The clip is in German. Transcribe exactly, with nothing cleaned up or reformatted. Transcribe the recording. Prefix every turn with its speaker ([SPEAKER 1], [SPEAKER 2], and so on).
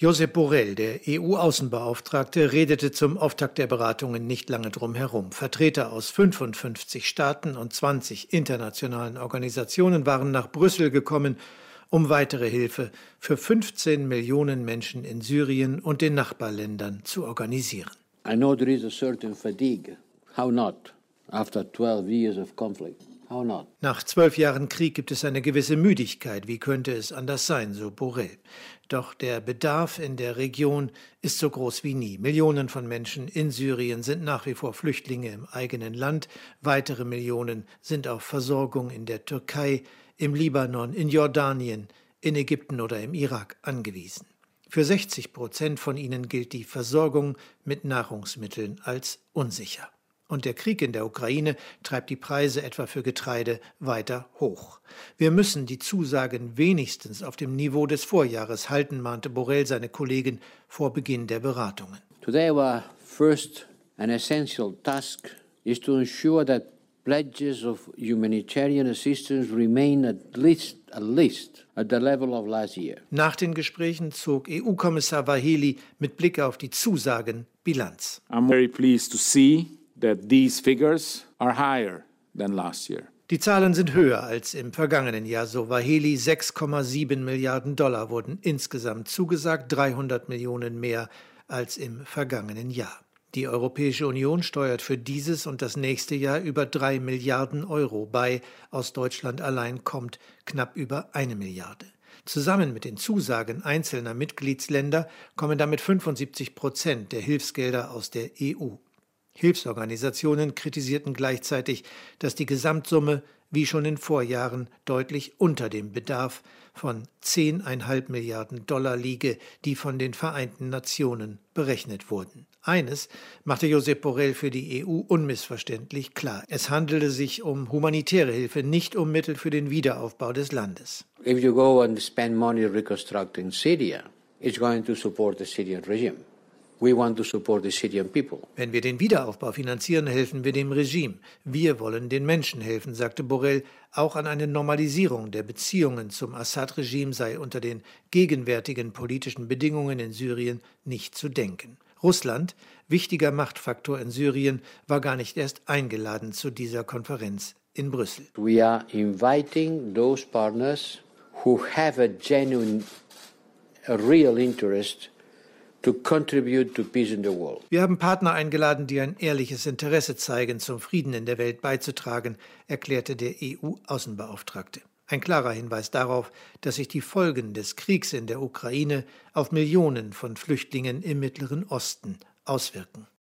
[SPEAKER 1] Josep Borrell, der E U-Außenbeauftragte, redete zum Auftakt der Beratungen nicht lange drum herum. Vertreter aus fünfundfünfzig Staaten und zwanzig internationalen Organisationen waren nach Brüssel gekommen, um weitere Hilfe für fünfzehn Millionen Menschen in Syrien und den Nachbarländern zu organisieren.
[SPEAKER 2] I know there is a certain fatigue. How not? After twelve years of conflict. How not?
[SPEAKER 1] Nach zwölf Jahren Krieg gibt es eine gewisse Müdigkeit. Wie könnte es anders sein, so Borrell. Doch der Bedarf in der Region ist so groß wie nie. Millionen von Menschen in Syrien sind nach wie vor Flüchtlinge im eigenen Land. Weitere Millionen sind auf Versorgung in der Türkei, im Libanon, in Jordanien, in Ägypten oder im Irak angewiesen. Für sechzig Prozent von ihnen gilt die Versorgung mit Nahrungsmitteln als unsicher. Und der Krieg in der Ukraine treibt die Preise etwa für Getreide weiter hoch. Wir müssen die Zusagen wenigstens auf dem Niveau des Vorjahres halten, mahnte Borrell seine Kollegen vor Beginn der Beratungen.
[SPEAKER 2] Today our first and essential task is to ensure that pledges of humanitarian assistance remain at least, at least at the level of last year.
[SPEAKER 1] Nach den Gesprächen zog E U-Kommissar Vaheli mit Blick auf die Zusagen Bilanz.
[SPEAKER 3] I'm very pleased to see that these figures are higher than last year.
[SPEAKER 1] Die Zahlen sind höher als im vergangenen Jahr, so Vaheli. sechs Komma sieben Milliarden Dollar wurden insgesamt zugesagt, dreihundert Millionen mehr als im vergangenen Jahr. Die Europäische Union steuert für dieses und das nächste Jahr über drei Milliarden Euro bei. Aus Deutschland allein kommt knapp über eine Milliarde. Zusammen mit den Zusagen einzelner Mitgliedsländer kommen damit fünfundsiebzig Prozent der Hilfsgelder aus der E U. Hilfsorganisationen kritisierten gleichzeitig, dass die Gesamtsumme, wie schon in Vorjahren, deutlich unter dem Bedarf von zehn Komma fünf Milliarden Dollar liege, die von den Vereinten Nationen berechnet wurden. Eines machte Josep Borrell für die E U unmissverständlich klar. Es handelte sich um humanitäre Hilfe, nicht um Mittel für den Wiederaufbau des Landes.
[SPEAKER 2] If you go and spend money reconstructing Syria, it's going to support the Syrian regime. We want to support the Syrian people.
[SPEAKER 1] Wenn wir den Wiederaufbau finanzieren, helfen wir dem Regime. Wir wollen den Menschen helfen, sagte Borrell. Auch an eine Normalisierung der Beziehungen zum Assad-Regime sei unter den gegenwärtigen politischen Bedingungen in Syrien nicht zu denken. Russland, wichtiger Machtfaktor in Syrien, war gar nicht erst eingeladen zu dieser Konferenz in Brüssel.
[SPEAKER 2] We are inviting those partners who have a genuine, a real interest to contribute to peace in the world.
[SPEAKER 1] Wir haben Partner eingeladen, die ein ehrliches Interesse zeigen, zum Frieden in der Welt beizutragen, erklärte der E U-Außenbeauftragte. Ein klarer Hinweis darauf, dass sich die Folgen des Kriegs in der Ukraine auf Millionen von Flüchtlingen im Mittleren Osten auswirken.